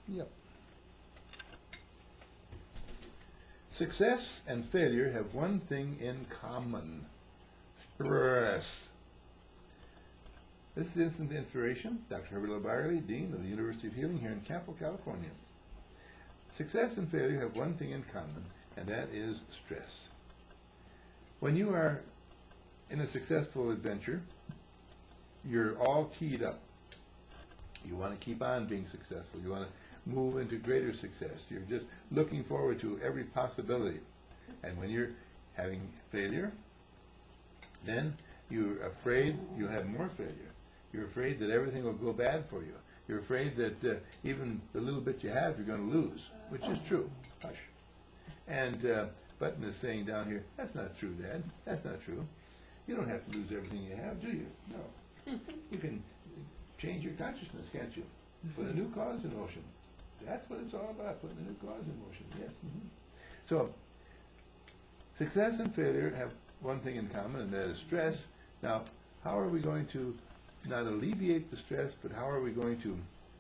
Yep. Success and failure have one thing in common: stress. This is Instant Inspiration. Dr. Herbert L. Byerly, Dean of the University of Healing here in Campo, California. Success and failure have one thing in common, and that is stress. When you are in a successful adventure, you're all keyed up. You want to keep on being successful. You want to move into greater success. You're just looking forward to every possibility. And when you're having failure, then you're afraid you'll have more failure. You're afraid that everything will go bad for you. You're afraid that even the little bit you have, you're going to lose, which is true. Hush. And Button is saying down here, that's not true, Dad. That's not true. You don't have to lose everything you have, do you? No. You can change your consciousness, can't you? Put a new cause in motion. That's what it's all about, putting a new cause in motion. Yes. So, success and failure have one thing in common, and that is stress. Now, how are we going to not alleviate the stress, but how are we going to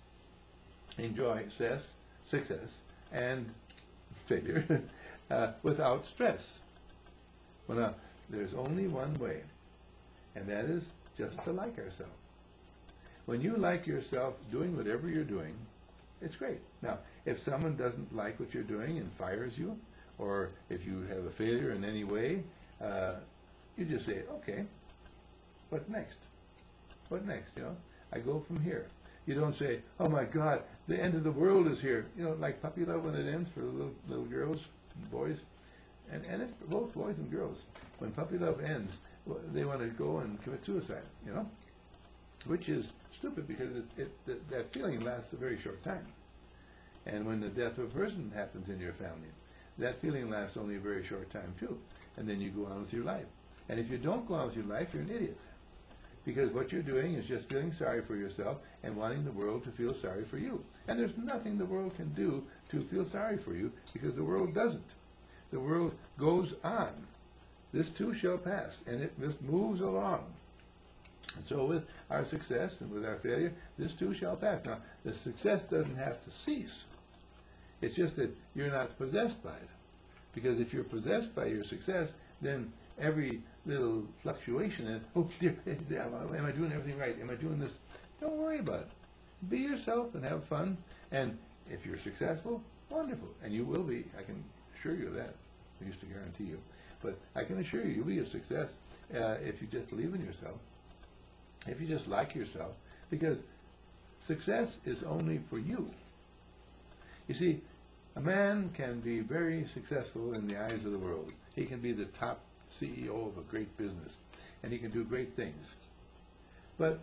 enjoy success and failure without stress? Well, now, there's only one way, and that is just to like ourselves. When you like yourself doing whatever you're doing, it's great. Now, if someone doesn't like what you're doing and fires you, or if you have a failure in any way, you just say, okay, what next? What next? You know, I go from here. You don't say, oh my God, the end of the world is here. You know, like puppy love when it ends for little girls and boys. And it's both boys and girls. When puppy love ends, they want to go and commit suicide, you know, which is stupid because that feeling lasts a very short time. And when the death of a person happens in your family, that feeling lasts only a very short time too. And then you go on with your life. And if you don't go on with your life, you're an idiot. Because what you're doing is just feeling sorry for yourself and wanting the world to feel sorry for you. And there's nothing the world can do to feel sorry for you because the world doesn't. The world goes on. This too shall pass, and it just moves along. And so with our success and with our failure, this too shall pass. Now, the success doesn't have to cease. It's just that you're not possessed by it. Because if you're possessed by your success, then every little fluctuation in, oh dear, am I doing everything right? Am I doing this? Don't worry about it. Be yourself and have fun. And if you're successful, wonderful. And you will be. I can assure you of that. I used to guarantee you. But I can assure you, you'll be a success if you just believe in yourself. If you just like yourself. Because success is only for you. You see, a man can be very successful in the eyes of the world. He can be the top CEO of a great business, and he can do great things. But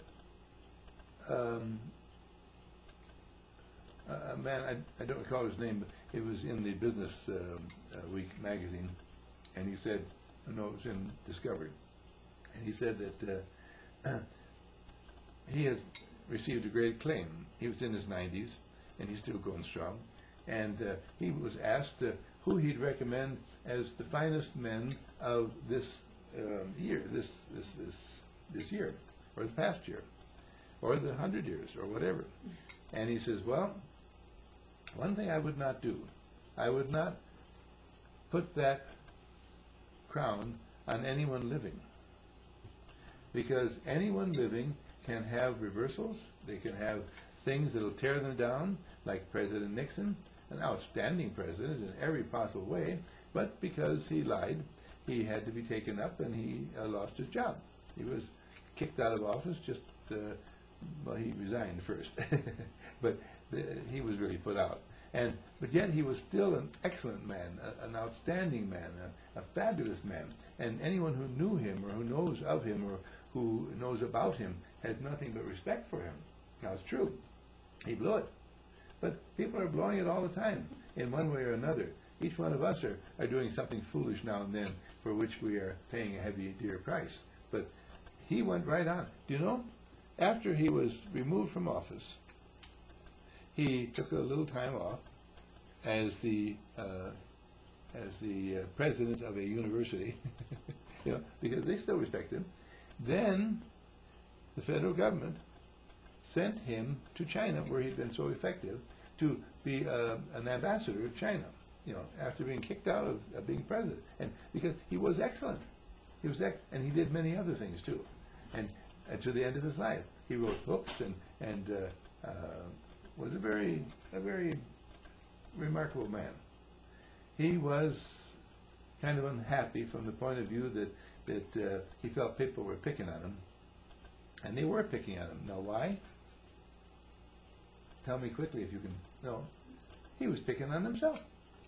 a man, I don't recall his name, but it was in the Business Week magazine, and he said, no, it was in Discovery, and he said that he has received a great acclaim. He was in his 90s, and he's still going strong. And he was asked who he'd recommend as the finest men of this year, this year, or the past year, or the 100 years, or whatever. And he says, well, one thing I would not do, I would not put that crown on anyone living. Because anyone living can have reversals, they can have things that will tear them down, like President Nixon, an outstanding president in every possible way, but because he lied, he had to be taken up and he lost his job. He was kicked out of office well, he resigned first, but he was really put out. But yet he was still an excellent man, an outstanding man, a fabulous man. And anyone who knew him or who knows of him or who knows about him has nothing but respect for him. Now it's true, he blew it. But people are blowing it all the time, in one way or another. Each one of us are doing something foolish now and then for which we are paying a heavy, dear price. But he went right on. Do you know, after he was removed from office, he took a little time off as the president of a university, you know, because they still respect him. Then the federal government sent him to China, where he'd been so effective, to be an ambassador to China, after being kicked out of being president. And because he was excellent. And he did many other things too. And to the end of his life, he wrote books and was a very remarkable man. He was kind of unhappy from the point of view that he felt people were picking on him. And they were picking on him. Now why? Tell me quickly if you can. No. He was picking on himself.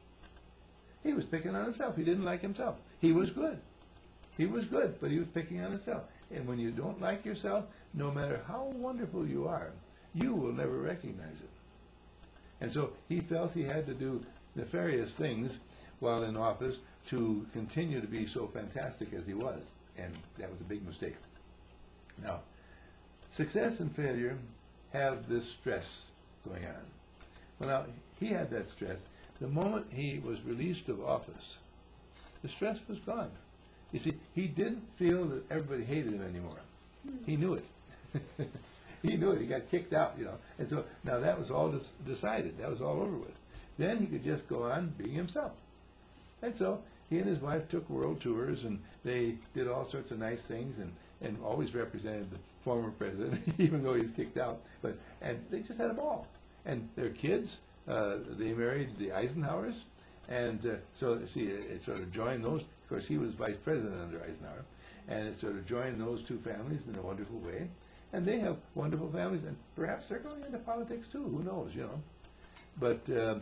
He was picking on himself. He didn't like himself. He was good. He was good, but he was picking on himself. And when you don't like yourself, no matter how wonderful you are, you will never recognize it. And so he felt he had to do nefarious things while in office to continue to be so fantastic as he was. And that was a big mistake. Now, success and failure have this stress going on. Well, now, he had that stress. The moment he was released of office, the stress was gone. You see, he didn't feel that everybody hated him anymore. He knew it. He knew it. He got kicked out, And so now that was all decided. That was all over with. Then he could just go on being himself. And so he and his wife took world tours, and they did all sorts of nice things, and always represented the former president, even though he's kicked out. And they just had a ball. And their kids, they married the Eisenhowers, and so see, it sort of joined those. Of course, he was vice president under Eisenhower, and it sort of joined those two families in a wonderful way. And they have wonderful families, and perhaps they're going into politics too. Who knows, But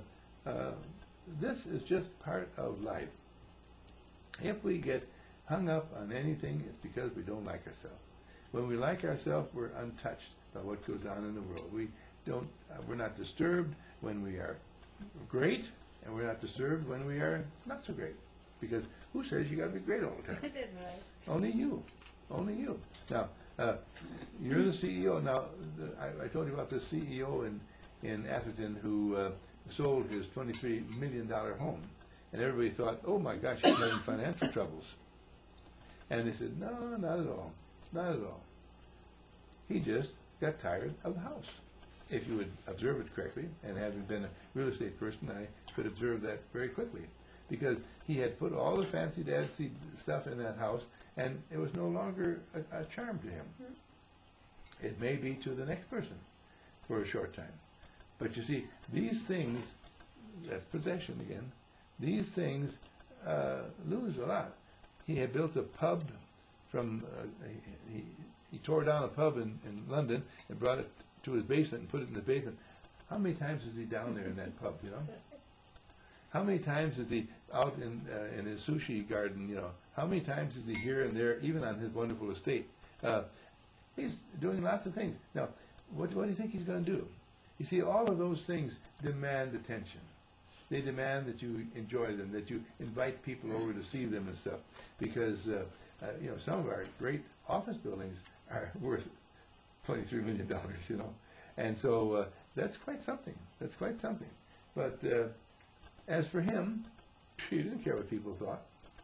this is just part of life. If we get hung up on anything, it's because we don't like ourselves. When we like ourselves, we're untouched by what goes on in the world. We're not disturbed when we are great, and we're not disturbed when we are not so great. Because who says you got to be great all the time? Right. Only you. Only you. Now, you're the CEO. Now, I told you about this CEO in Atherton who sold his $23 million home. And everybody thought, oh my gosh, he's having financial troubles. And they said, no, not at all. Not at all. He just got tired of the house. If you would observe it correctly, and having been a real estate person, I could observe that very quickly. Because he had put all the fancy dancy stuff in that house, and it was no longer a charm to him. It may be to the next person for a short time. But you see, these things, that's possession again, these things lose a lot. He had built a pub from, he tore down a pub in London and brought it to his basement and put it in the basement. How many times is he down there in that pub, How many times is he out in his sushi garden, How many times is he here and there, even on his wonderful estate? He's doing lots of things. Now, what do you think he's going to do? You see, all of those things demand attention. They demand that you enjoy them, that you invite people over to see them and stuff. Because, some of our great office buildings are worth $23 million, And so that's quite something. That's quite something. But as for him, he didn't care what people thought.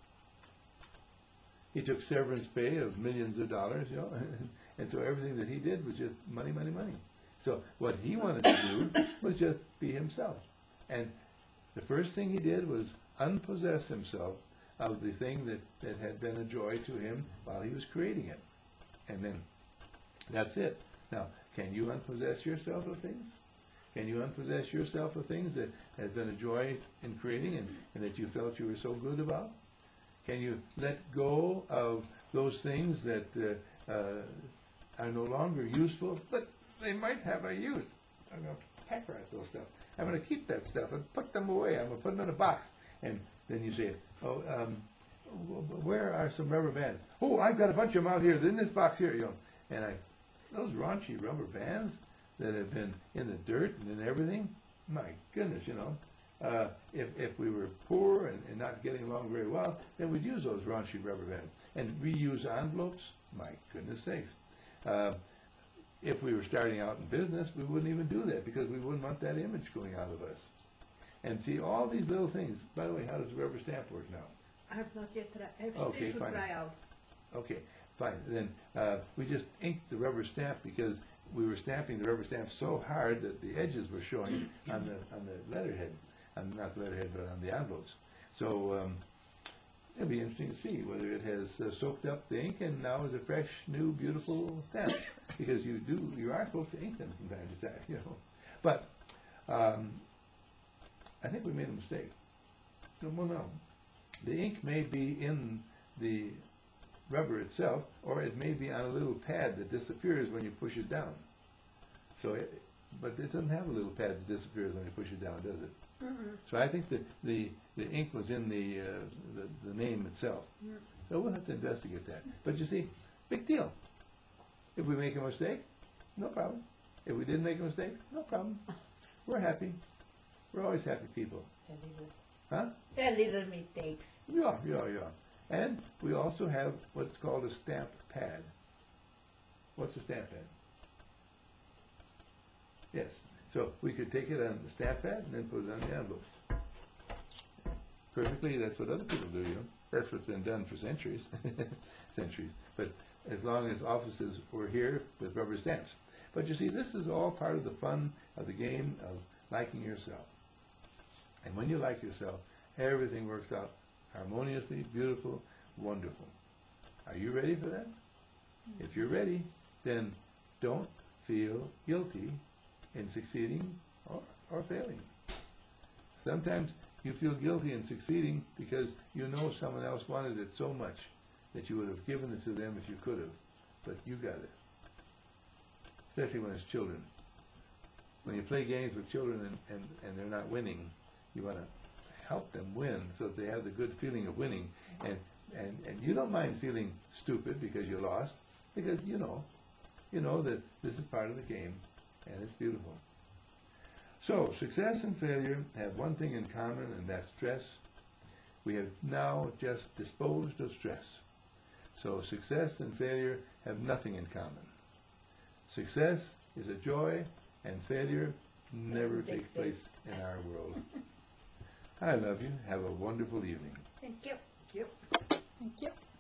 He took severance pay of millions of dollars, and so everything that he did was just money, money, money. So what he wanted to do was just be himself. And the first thing he did was unpossess himself of the thing that had been a joy to him while he was creating it. And then that's it. Now, can you unpossess yourself of things? Can you unpossess yourself of things that has been a joy in creating and that you felt you were so good about? Can you let go of those things that are no longer useful, but they might have a use? I'm going to pack rat those stuff. I'm going to keep that stuff and put them away. I'm going to put them in a box. And then you say, where are some rubber bands? Oh, I've got a bunch of them out here in this box here, And those raunchy rubber bands that have been in the dirt and in everything, my goodness, if we were poor and not getting along very well, then we'd use those raunchy rubber bands. And reuse envelopes, my goodness sakes. If we were starting out in business, we wouldn't even do that because we wouldn't want that image going out of us. And see, all these little things. By the way, how does the rubber stamp work now? I have not yet tried. Okay, I should fine. try out. Okay, fine. Then we just inked the rubber stamp because we were stamping the rubber stamps so hard that the edges were showing on the letterhead, not the letterhead, but on the envelopes. So it'll be interesting to see whether it has soaked up the ink and now is a fresh, new, beautiful stamp. Because you are supposed to ink them from time to time, you know. But I think we made a mistake. Well, no. The ink may be in the rubber itself, or it may be on a little pad that disappears when you push it down. So, but it doesn't have a little pad that disappears when you push it down, does it? Mm-mm. So I think that the ink was in the name itself. Yeah. So we'll have to investigate that. But you see, big deal. If we make a mistake, no problem. If we didn't make a mistake, no problem. We're happy. We're always happy people. Huh? They're little mistakes. Yeah. And we also have what's called a stamp pad. What's a stamp pad? Yes. So we could take it on the stamp pad and then put it on the envelope. Perfectly, that's what other people do, you know. That's what's been done for centuries. Centuries. But as long as offices were here with rubber stamps. But you see, this is all part of the fun of the game of liking yourself. And when you like yourself, everything works out harmoniously, beautiful, wonderful. Are you ready for that? If you're ready, then don't feel guilty in succeeding or failing. Sometimes you feel guilty in succeeding because you know someone else wanted it so much that you would have given it to them if you could have, but you got it. Especially when it's children. When you play games with children and they're not winning, you want to help them win so that they have the good feeling of winning. And you don't mind feeling stupid because you lost, because you know that this is part of the game, and it's beautiful. So, success and failure have one thing in common, and that's stress. We have now just disposed of stress. So, success and failure have nothing in common. Success is a joy, and failure never takes place in our world. I love you. Have a wonderful evening. Thank you. Thank you.